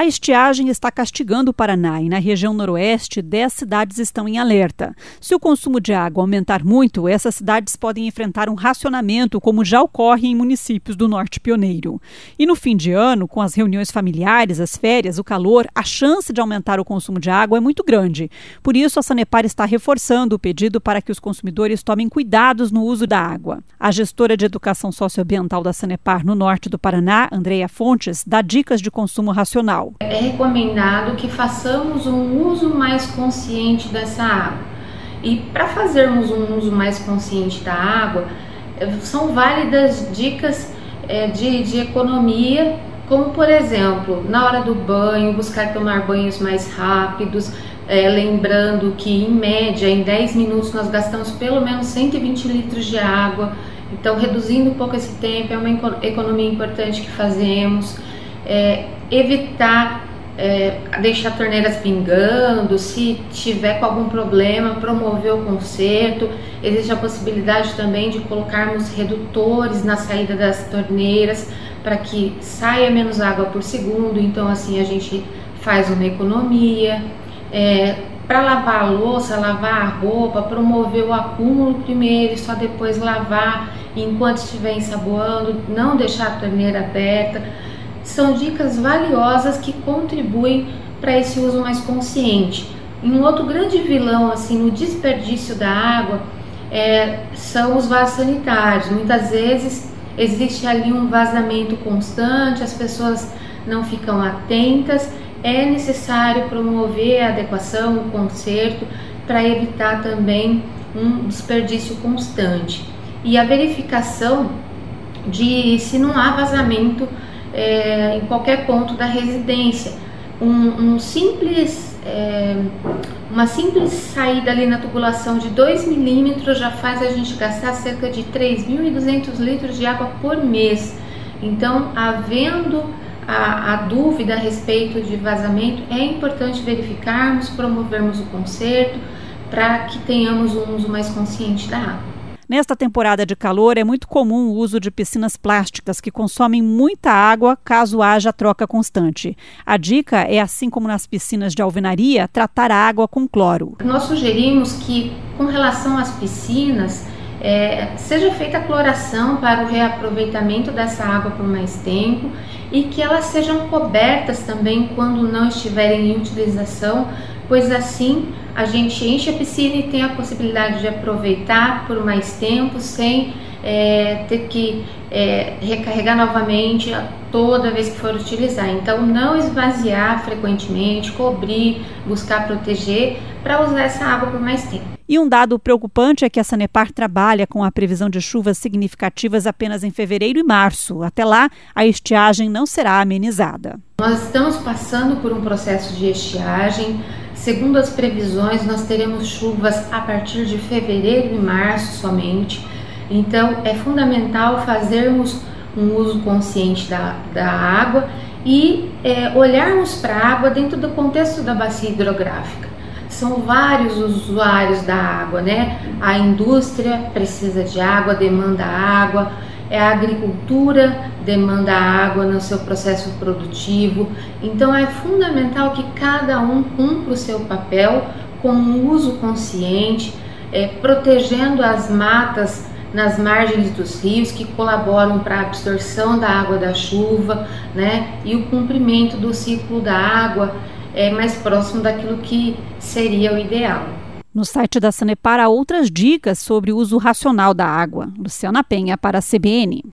A estiagem está castigando o Paraná e na região noroeste 10 cidades estão em alerta. Se o consumo de água aumentar muito, essas cidades podem enfrentar um racionamento, como já ocorre em municípios do Norte Pioneiro. E no fim de ano, com as reuniões familiares, as férias, o calor, a chance de aumentar o consumo de água é muito grande. Por isso, a Sanepar está reforçando o pedido para que os consumidores tomem cuidados no uso da água. A gestora de educação socioambiental da Sanepar no norte do Paraná, Andreia Fontes, dá dicas de consumo racional. É recomendado que façamos um uso mais consciente dessa água. E para fazermos um uso mais consciente da água, são válidas dicas de economia, como por exemplo, na hora do banho, buscar tomar banhos mais rápidos, lembrando que em média, em 10 minutos nós gastamos pelo menos 120 litros de água, então reduzindo um pouco esse tempo é uma economia importante que fazemos. Evitar deixar torneiras pingando, se tiver com algum problema, promover o conserto. Existe a possibilidade também de colocarmos redutores na saída das torneiras para que saia menos água por segundo, então assim a gente faz uma economia. Para lavar a louça, lavar a roupa, promover o acúmulo primeiro e só depois lavar, enquanto estiver ensaboando, não deixar a torneira aberta. São dicas valiosas que contribuem para esse uso mais consciente. E um outro grande vilão assim no desperdício da água são os vasos sanitários. Muitas vezes existe ali um vazamento constante, as pessoas não ficam atentas. É necessário promover a adequação, o conserto, para evitar também um desperdício constante. E a verificação de se não há vazamento em qualquer ponto da residência. Uma simples saída ali na tubulação de 2 milímetros já faz a gente gastar cerca de 3.200 litros de água por mês. Então, havendo a dúvida a respeito de vazamento, é importante verificarmos, promovermos o conserto para que tenhamos um uso mais consciente da água. Nesta temporada de calor, é muito comum o uso de piscinas plásticas que consomem muita água caso haja troca constante. A dica é, assim como nas piscinas de alvenaria, tratar a água com cloro. Nós sugerimos que, com relação às piscinas, seja feita a cloração para o reaproveitamento dessa água por mais tempo e que elas sejam cobertas também quando não estiverem em utilização, pois assim a gente enche a piscina e tem a possibilidade de aproveitar por mais tempo sem ter que recarregar novamente toda vez que for utilizar. Então, não esvaziar frequentemente, cobrir, buscar proteger para usar essa água por mais tempo. E um dado preocupante é que a Sanepar trabalha com a previsão de chuvas significativas apenas em fevereiro e março. Até lá, a estiagem não será amenizada. Nós estamos passando por um processo de estiagem. Segundo as previsões, nós teremos chuvas a partir de fevereiro e março somente. Então, é fundamental fazermos um uso consciente da água e olharmos para a água dentro do contexto da bacia hidrográfica. São vários usuários da água, né? A indústria precisa de água, demanda água, a agricultura demanda água no seu processo produtivo. Então é fundamental que cada um cumpra o seu papel com um uso consciente, protegendo as matas nas margens dos rios que colaboram para a absorção da água da chuva, né? E o cumprimento do ciclo da água mais próximo daquilo que seria o ideal. No site da Sanepar há outras dicas sobre o uso racional da água. Luciana Penha para a CBN.